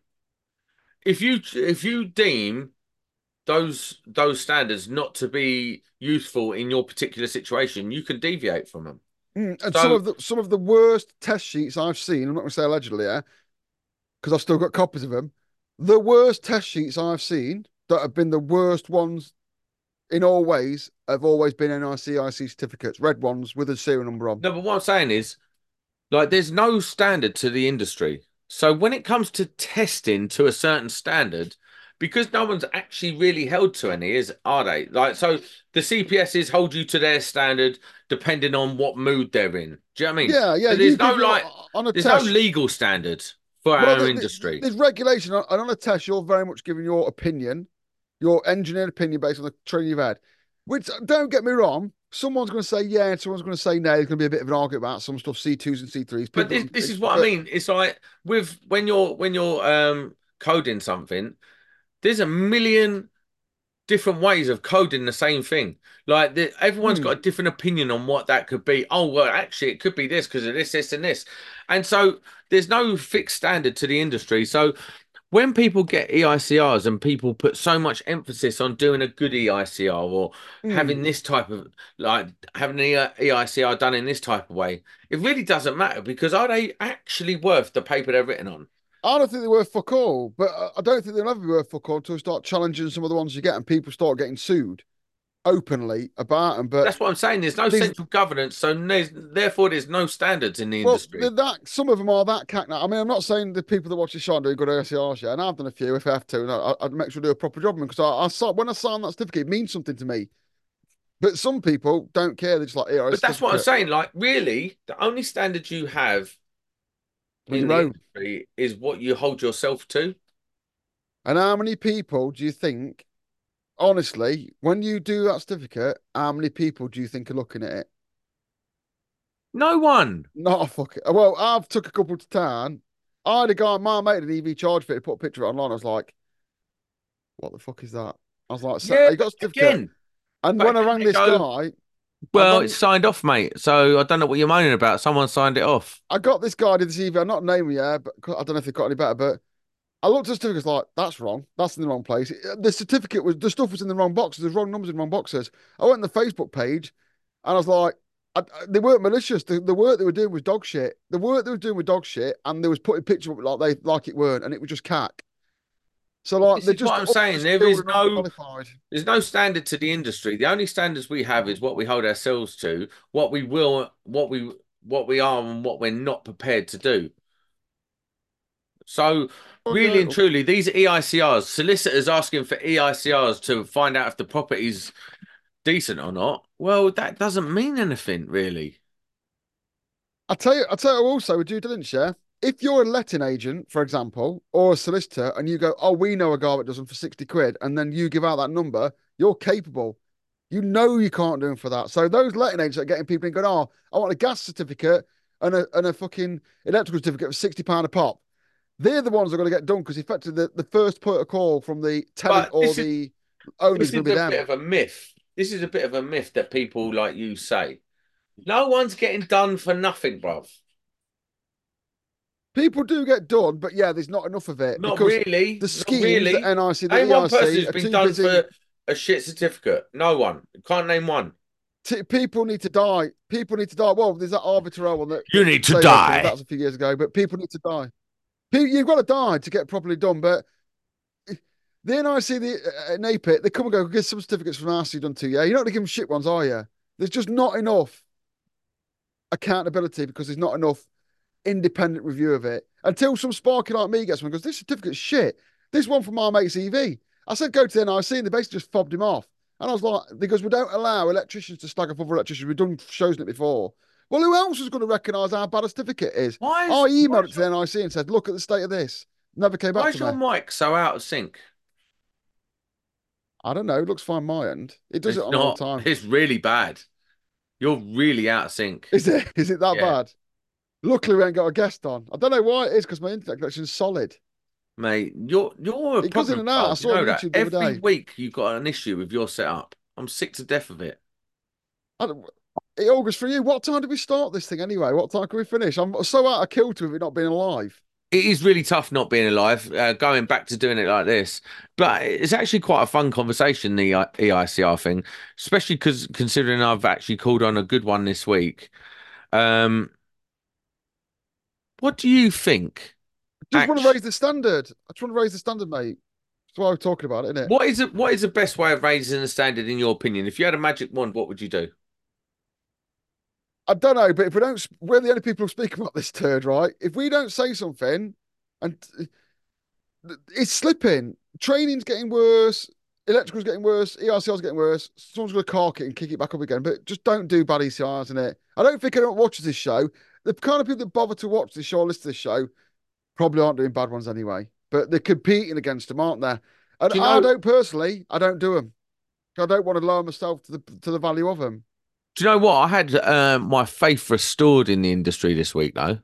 if you if you deem those those standards not to be useful in your particular situation, you can deviate from them. Mm, and some So of the some of the worst test sheets I've seen, I'm not going to say allegedly, yeah, because I've still got copies of them. The worst test sheets I've seen that have been the worst ones in all ways have always been N I C I C certificates, red ones with a serial number on. no, but what I'm saying is like, there's no standard to the industry. So when it comes to testing to a certain standard, because no one's actually really held to any, is are they? Like, so the C P Ss hold you to their standard depending on what mood they're in. Do you know what I mean? Yeah, yeah. But You there's no give your like, on a there's no test. legal standards for Well, our the, the, industry. there's regulation, and on a test, you're very much giving your opinion, your engineered opinion based on the training you've had. Which don't get me wrong, someone's going to say yeah, and someone's going to say no. There's going to be a bit of an argument about some stuff, C twos and C threes. But People, this, this is what I but mean. It's like with when you're when you're um coding something, there's a million different ways of coding the same thing. Like the, everyone's hmm, got a different opinion on what that could be. Oh, well, actually, it could be this because of this, this, and this. And so there's no fixed standard to the industry. So when people get E I C Rs and people put so much emphasis on doing a good E I C R or hmm. having this type of like having an E I C R done in this type of way, it really doesn't matter because are they actually worth the paper they're written on? I don't think they're worth fuck all, but I I don't think they'll ever be worth fuck all until we start challenging some of the ones you get and people start getting sued openly about them. But That's what I'm saying. There's no there's central governance, so there's, therefore there's no standards in the well, industry. that some of them are that cat now. I mean, I'm not saying the people that watch the show are doing good A C Rs yet, and I've done a few if I have to, and I, I'd make sure to do a proper job because I, I saw when I signed that certificate, it means something to me. But some people don't care; they're just like, "Here, a But that's what I'm certificate saying. Like, really, the only standard you have on in your the own." industry is what you hold yourself to. And how many people do you think, honestly, when you do that certificate, how many people do you think are looking at it? No one. Not a fucking. Well, I've took a couple to town. I had a guy, my mate, an E V charge fit. He put a picture online. I was like, "What the fuck is that?" I was like, "So Yeah, you got but a certificate?" again, And but when I again, rang they this go, guy, I well, it's rang, signed off, mate. So I don't know what you're moaning about. Someone signed it off. I got this guy did this E V. I'm not naming yeah, but I don't know if they got any better. But I looked at the certificates like that's wrong. That's in the wrong place. The certificate was the stuff was in the wrong boxes. There's wrong numbers in wrong boxes. I went on the Facebook page and I was like, I, I- they weren't malicious. The, the work they were doing was dog shit. The work they were doing was dog shit, and they was putting pictures up like they like it weren't, and it was just cack. So like This they're is just what I'm saying. There underskilled is and no underqualified. there's no standard to the industry. The only standards we have is what we hold ourselves to, what we will, what we what we are, and what we're not prepared to do. So, Oh really yeah, and truly, these E I C Rs, solicitors asking for E I C Rs to find out if the property's decent or not, well, that doesn't mean anything, really. I tell you, I tell you also with due diligence, yeah. If you're a letting agent, for example, or a solicitor, and you go, "Oh, we know a guy that does them for sixty quid," and then you give out that number, you're capable. You know you can't do them for that. So those letting agents are getting people in going, "Oh, I want a gas certificate and a and a fucking electrical certificate for sixty pound a pop." They're the ones that are going to get done because effectively the, the first point of call from the tenant But or this is the owner is this going is to be a bit them. of a myth. This is a bit of a myth that people like you say. No one's getting done for nothing, bruv. People do get done, but yeah, there's not enough of it Not because really. the Not schemes, the really. N I C, the Name one person E I C who's are been too done busy. for a shit certificate. No one. Can't name one. T- people need to die. People need to die. Well, there's that Arbiter one that, You that need did to say okay, but that die. was a few years ago. But people need to die. People, you've got to die to get properly done. But the N I C, the uh, N A P I T, they come and go, get some certificates from R C done to you. You're not going to give them shit ones, are you? There's just not enough accountability because there's not enough independent review of it until some sparky like me gets one and goes, this certificate's shit. This one from my mate's E V. I said, go to the N I C, and they basically just fobbed him off. And I was like, because we don't allow electricians to slag off other electricians. We've done shows on it before. Well, who else is going to recognise how bad a certificate is? Why I is why emailed it is to the your N I C and said, look at the state of this. Never came why back is to your me. mic so out of sync? I don't know. It looks fine my end. It does it It's on all not. the time. It's really bad. You're really out of sync. Is it? Is it that Yeah, bad? Luckily, we ain't got a guest on. I don't know why it is because my internet connection is solid. mate. You're you're a It goes in problem and out. I child. You saw it know on that. YouTube the other Every day. week you've got an issue with your setup. I'm sick to death of it. I don't, it August for you. What time did we start this thing anyway? What time can we finish? I'm so out of kilter with it not being alive. It is really tough not being alive, uh, going back to doing it like this. But it's actually quite a fun conversation, the E I C R thing, especially because considering I've actually called on a good one this week. Um, what do you think? Just want to Actually, raise the standard. I just want to raise the standard, mate. That's why we're talking about it, isn't it? what is it? What is the best way of raising the standard in your opinion? If you had a magic wand, what would you do? I don't know, but if we don't, we're the only people who speak about this turd, right? If we don't say something, and it's slipping, training's getting worse, electrical's getting worse, E R C R's getting worse. Someone's going to cark it and kick it back up again. But just don't do bad E C Rs in it. I don't think anyone watches this show. The kind of people that bother to watch this show or listen to this show probably aren't doing bad ones anyway. But they're competing against them, aren't they? And Do you I know? don't personally, I don't do them. I don't want to lower myself to the to the value of them. Do you know what? I had um, my faith restored in the industry this week, though.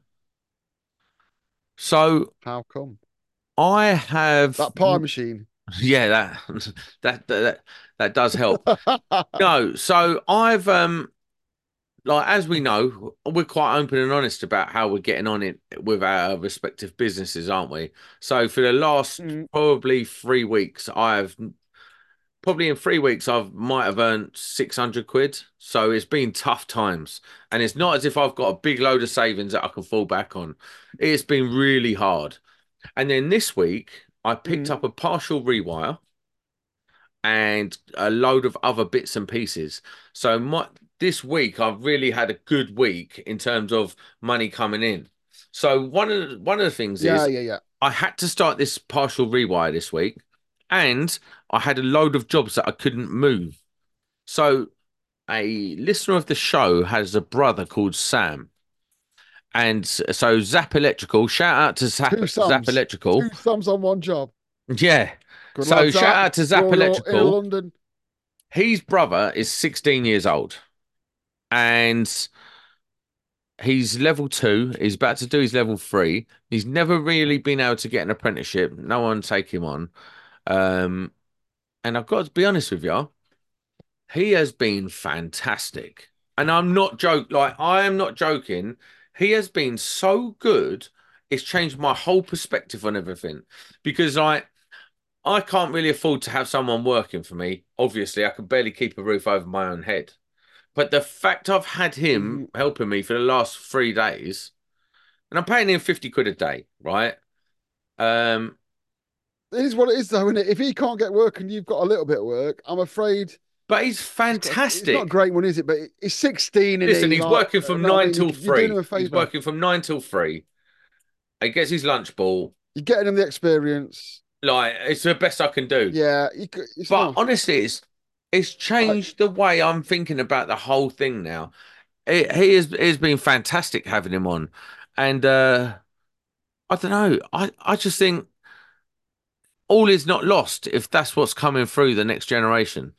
So How come? I have, That pie machine. yeah, that that that that does help. No, so I've um like as we know, we're quite open and honest about how we're getting on it with our respective businesses, aren't we? So for the last Mm, probably three weeks, I've probably in three weeks I've might have earned six hundred quid. So it's been tough times. And it's not as if I've got a big load of savings that I can fall back on. It's been really hard. And then this week I picked mm. up a partial rewire and a load of other bits and pieces. So my this week I've really had a good week in terms of money coming in. So one of the, one of the things Yeah, is yeah, yeah. I had to start this partial rewire this week, and I had a load of jobs that I couldn't move. So a listener of the show has a brother called Sam. And so Zap Electrical, shout out to Zap, Two Zap sums. Electrical. Two sums on one job. Yeah. Good So lad, shout Zap. out to Zap You're, you're in Electrical. London. His brother is sixteen years old and he's level two. He's about to do his level three. He's never really been able to get an apprenticeship. No one take him on. Um, and I've got to be honest with you, he has been fantastic. And I'm not joke like I am not joking. He has been so good. it's changed my whole perspective on everything because I I can't really afford to have someone working for me. Obviously, I can barely keep a roof over my own head. But the fact I've had him Mhm. helping me for the last three days, and I'm paying him fifty quid a day, right? Um, It is what it is, though, isn't it? If he can't get work and you've got a little bit of work, I'm afraid but he's it's got, it's not fantastic. great one, is it? But he's sixteen and Listen, he he's like, working uh, from no, I nine mean, you, till you're doing him three. a He's favour. working from nine till three. He gets his lunch ball. You're getting him the experience. Like, it's the best I can do. Yeah, you, it's But not. honestly, it's it's I, changed the way I'm thinking about the whole thing now. It, he has it's been fantastic having him on, and uh, I don't know. I I just think all is not lost if that's what's coming through the next generation.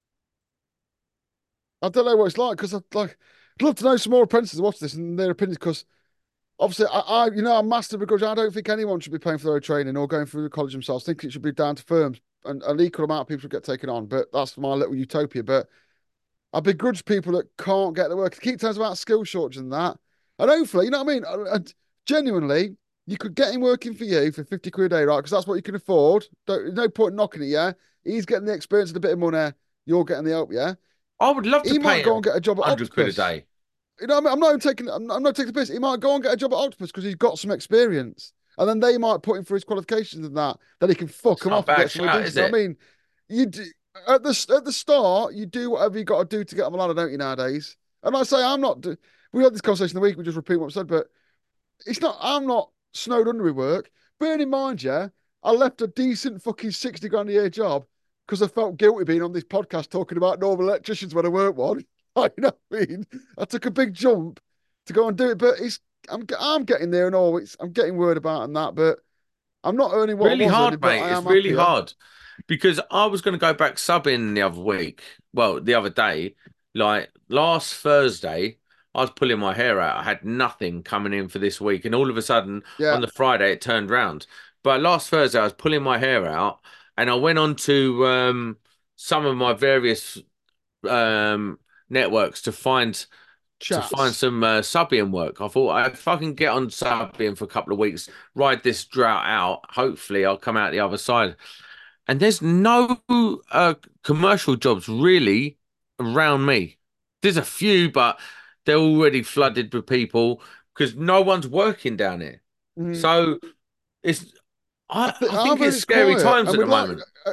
I don't know what it's like because I'd like, I'd love to know some more apprentices to watch this and their opinions because obviously, I, I, you know, I'm master begrudge. I don't think anyone should be paying for their own training or going through the college themselves. I think it should be down to firms and an equal amount of people should get taken on. But that's my little utopia. But I begrudge people that can't get the work. I keep telling us about skill shortage and that. And hopefully, you know what I mean? And, and genuinely, you could get him working for you for fifty quid a day, right? Because that's what you can afford. Don't, no point knocking it, yeah? He's getting the experience and a bit of money. You're getting the help, yeah? I would love to He pay might go him and get a job at one hundred quid a Octopus. day. You know, what I mean, I'm not even taking, I'm not, I'm not taking the piss. He might go and get a job at Octopus because he's got some experience, and then they might put him for his qualifications and that. Then he can fuck It's him not a off and bad get somewhere shout, is decent. I it? mean, you do, at the at the start, you do whatever you got to do to get them a ladder, don't you? Nowadays, and I say I'm not. We had this conversation the week. We just repeat what I said, but it's not. I'm not snowed under with work. Bearing in mind, yeah, I left a decent fucking sixty grand a year job because I felt guilty being on this podcast talking about normal electricians when I weren't one. I know what I mean. I took a big jump to go and do it, but it's I'm I'm getting there and all. It's I'm getting word about and that, but I'm not earning what I Really was hard, earning, but mate. I It's am really happier. hard because I was going to go back subbing the other week. Well, the other day, like last Thursday, I was pulling my hair out. I had nothing coming in for this week, and all of a sudden Yeah, on the Friday it turned round. But last Thursday, I was pulling my hair out, and I went on to um, some of my various um, networks to find to find chats. some uh, subbing work. I thought if I can get on subbing for a couple of weeks, ride this drought out, hopefully I'll come out the other side. And there's no uh, commercial jobs really around me. There's a few, but they're already flooded with people because no one's working down here. Mhm. So it's I I, think I I've think heard it's it's scary quiet, times and at the we'd like. moment. Uh,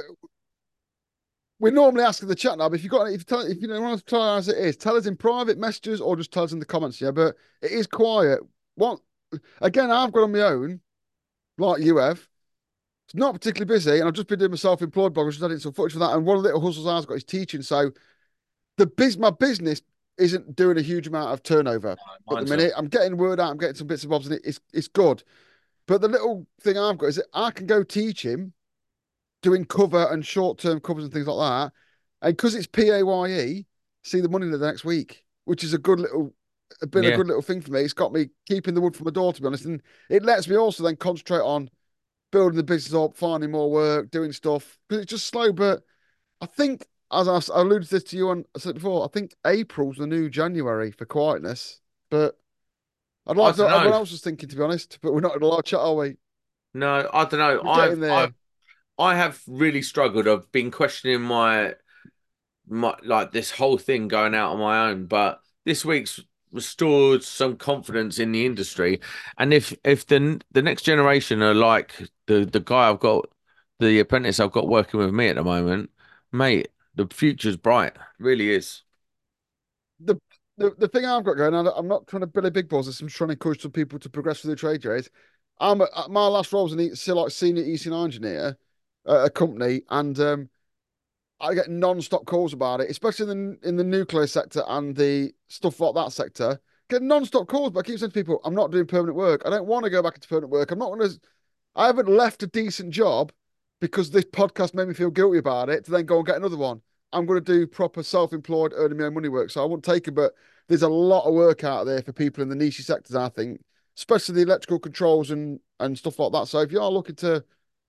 we're normally asking the chat now, but if you got if you tell if you know want to tell us as it is, tell us in private messages or just tell us in the comments. Yeah, but it is quiet. What again? I've got on my own, like you have. It's not particularly busy, and I've just been doing my self-employed blog. I just added some footage for that. And one of the little hustles I've got is teaching. So the biz, my business isn't doing a huge amount of turnover at the Mine's not. minute. I'm getting word out. I'm getting some bits and bobs, and it, it's it's good. But the little thing I've got is that I can go teach him doing cover and short-term covers and things like that, and because it's P A Y E, see the money the next week, which is a good little. Been a Yeah, good little thing for me. It's got me keeping the wood from the door, to be honest, and it lets me also then concentrate on building the business up, finding more work, doing stuff. Because it's just slow. But I think, as I, I alluded to this to you on, I said before, I think April's the new January for quietness. But I'd I like to know don't what everyone know. else was thinking, to be honest. But we're not in a lot of chat, are we? No, I don't know. We're I've getting I've there. I have really struggled. I've been questioning my my like this whole thing going out on my own, but this week's restored some confidence in the industry. And if if the the next generation are like the the guy I've got, the apprentice I've got working with me at the moment, mate, the future's bright. It really is. The, the the thing I've got going on, I'm not trying to build a big balls. I'm just trying to encourage some people to progress through the trade trades. I'm a, my last role was an e, still like senior E C N engineer at a company, and um, I get non-stop calls about it, especially in the, in the nuclear sector and the stuff like that sector. Get non-stop calls, but I keep saying to people, I'm not doing permanent work. I don't want to go back into permanent work. I'm not going to. I haven't left a decent job because this podcast made me feel guilty about it to then go and get another one. I'm going to do proper self-employed, earning my own money work. So I won't take it, but there's a lot of work out there for people in the niche sectors, I think, especially the electrical controls and and stuff like that. So if you are looking to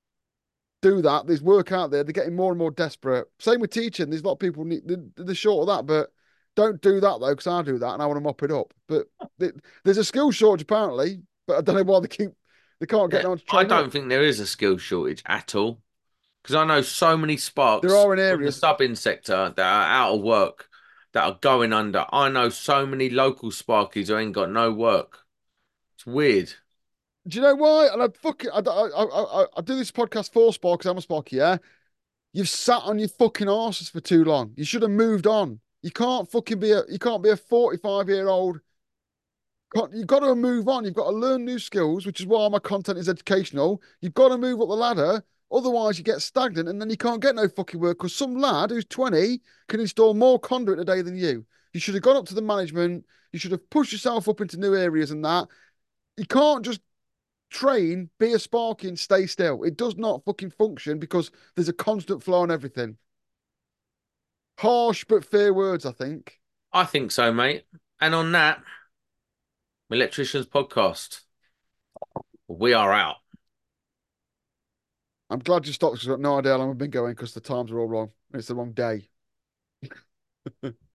do that, there's work out there. They're getting more and more desperate. Same with teaching. There's a lot of people need they're, they're short of that, but don't do that though, because I do that and I want to mop it up. But there's a skill shortage apparently, but I don't know why they keep They can't get Yeah, no one to I train up. don't think there is a skill shortage at all because I know so many There sparks are in from the areas. subbing sector that are out of work, that are going under. I know so many local sparkies who ain't got no work. It's weird. Do you know why? And I fucking I, I, I, I, I do this podcast for Spark because I'm a Sparky, yeah? You've sat on your fucking arses for too long. You should have moved on. You can't fucking be a you can't be a forty-five year old. You've got to move on. You've got to learn new skills, which is why my content is educational. You've got to move up the ladder. Otherwise, you get stagnant and then you can't get no fucking work because some lad who's twenty can install more conduit a day than you. You should have gone up to the management. You should have pushed yourself up into new areas and that. You can't just train, be a sparky and stay still. It does not fucking function because there's a constant flow on everything. Harsh but fair words, I think. I think so, mate. And on that, Electricians Podcast, we are out. I'm glad you stopped because I've got no idea how long we've been going because the times are all wrong. It's the wrong day.